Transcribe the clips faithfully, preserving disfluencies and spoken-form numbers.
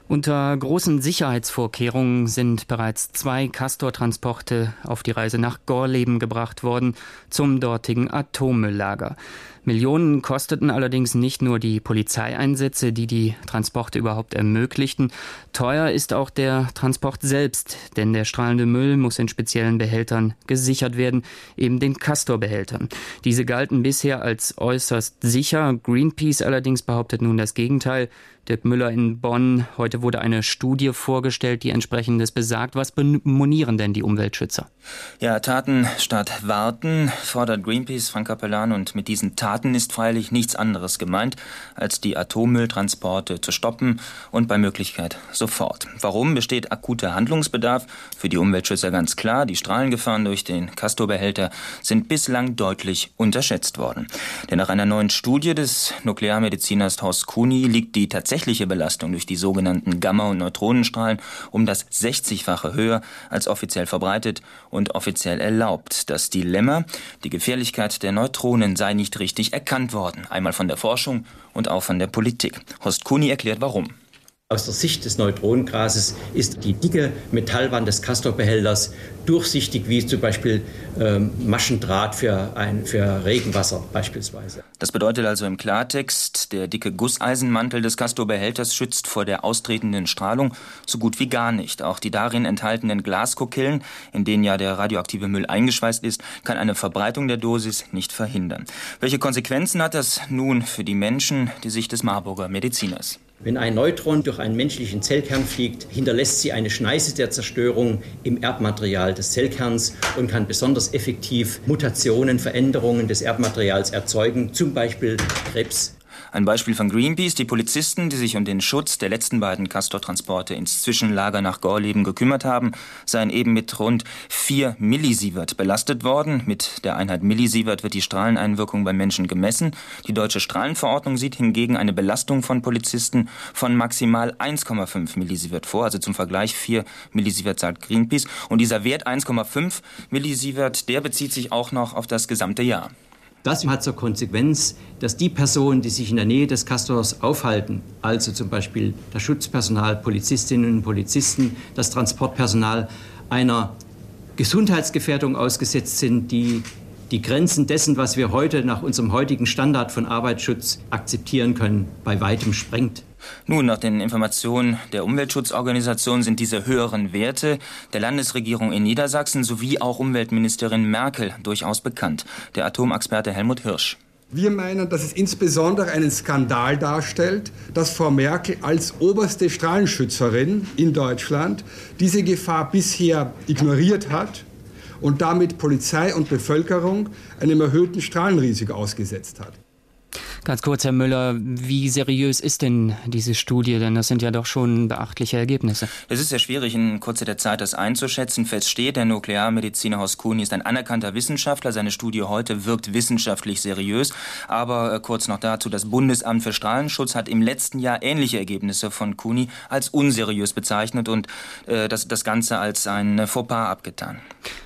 Unter großen Sicherheitsvorkehrungen sind bereits zwei Castor-Transporte auf die Reise nach Gorleben gebracht worden, zum dortigen Atommülllager. Millionen kosteten allerdings nicht nur die Polizeieinsätze, die die Transporte überhaupt ermöglichten. Teuer ist auch der Transport selbst, denn der strahlende Müll muss in speziellen Behältern gesichert werden, eben den Castor-Behältern. Diese galten bisher als äußerst sicher. Greenpeace allerdings behauptet nun das Gegenteil. Dirk Müller in Bonn, heute wurde eine Studie vorgestellt, die Entsprechendes besagt. Was monieren denn die Umweltschützer? Ja, Taten statt Warten, fordert Greenpeace, Frank Capellan. Und mit diesen Taten ist freilich nichts anderes gemeint, als die Atommülltransporte zu stoppen und bei Möglichkeit sofort. Warum besteht akuter Handlungsbedarf? Für die Umweltschützer ganz klar, die Strahlengefahren durch den Castor-Behälter sind bislang deutlich unterschätzt worden. Denn nach einer neuen Studie des Nuklearmediziners Horst Kuni liegt die tatsächliche Belastung durch die sogenannten Gamma- und Neutronenstrahlen um das sechzigfache höher als offiziell verbreitet und offiziell erlaubt. Das Dilemma, die Gefährlichkeit der Neutronen sei nicht richtig erkannt worden, einmal von der Forschung und auch von der Politik. Horst Kuni erklärt, warum. Aus der Sicht des Neutronengrases ist die dicke Metallwand des Castor-Behälters durchsichtig wie zum Beispiel ähm, Maschendraht für, ein, für Regenwasser beispielsweise. Das bedeutet also im Klartext, der dicke Gusseisenmantel des Castor-Behälters schützt vor der austretenden Strahlung so gut wie gar nicht. Auch die darin enthaltenen Glaskokillen, in denen ja der radioaktive Müll eingeschweißt ist, kann eine Verbreitung der Dosis nicht verhindern. Welche Konsequenzen hat das nun für die Menschen, die Sicht des Marburger Mediziners? Wenn ein Neutron durch einen menschlichen Zellkern fliegt, hinterlässt sie eine Schneise der Zerstörung im Erbmaterial des Zellkerns und kann besonders effektiv Mutationen, Veränderungen des Erbmaterials erzeugen, zum Beispiel Krebs. Ein Beispiel von Greenpeace: Die Polizisten, die sich um den Schutz der letzten beiden Castor-Transporte ins Zwischenlager nach Gorleben gekümmert haben, seien eben mit rund vier Millisievert belastet worden. Mit der Einheit Millisievert wird die Strahleneinwirkung beim Menschen gemessen. Die deutsche Strahlenverordnung sieht hingegen eine Belastung von Polizisten von maximal eins Komma fünf Millisievert vor. Also zum Vergleich vier Millisievert sagt Greenpeace. Und dieser Wert eins Komma fünf Millisievert, der bezieht sich auch noch auf das gesamte Jahr. Das hat zur Konsequenz, dass die Personen, die sich in der Nähe des Castors aufhalten, also zum Beispiel das Schutzpersonal, Polizistinnen und Polizisten, das Transportpersonal, einer Gesundheitsgefährdung ausgesetzt sind, die die Grenzen dessen, was wir heute nach unserem heutigen Standard von Arbeitsschutz akzeptieren können, bei weitem sprengt. Nun, nach den Informationen der Umweltschutzorganisation sind diese höheren Werte der Landesregierung in Niedersachsen sowie auch Umweltministerin Merkel durchaus bekannt. Der Atomexperte Helmut Hirsch. Wir meinen, dass es insbesondere einen Skandal darstellt, dass Frau Merkel als oberste Strahlenschützerin in Deutschland diese Gefahr bisher ignoriert hat und damit Polizei und Bevölkerung einem erhöhten Strahlenrisiko ausgesetzt hat. Ganz kurz, Herr Müller, wie seriös ist denn diese Studie? Denn das sind ja doch schon beachtliche Ergebnisse. Es ist sehr schwierig, in kurzer Zeit das einzuschätzen. Fest steht, der Nuklearmediziner Horst Kuni ist ein anerkannter Wissenschaftler. Seine Studie heute wirkt wissenschaftlich seriös. Aber äh, kurz noch dazu, das Bundesamt für Strahlenschutz hat im letzten Jahr ähnliche Ergebnisse von Kuni als unseriös bezeichnet und äh, das, das Ganze als ein Fauxpas abgetan.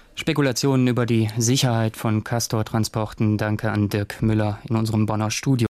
Spekulationen über die Sicherheit von Castor-Transporten. Danke an Dirk Müller in unserem Bonner Studio.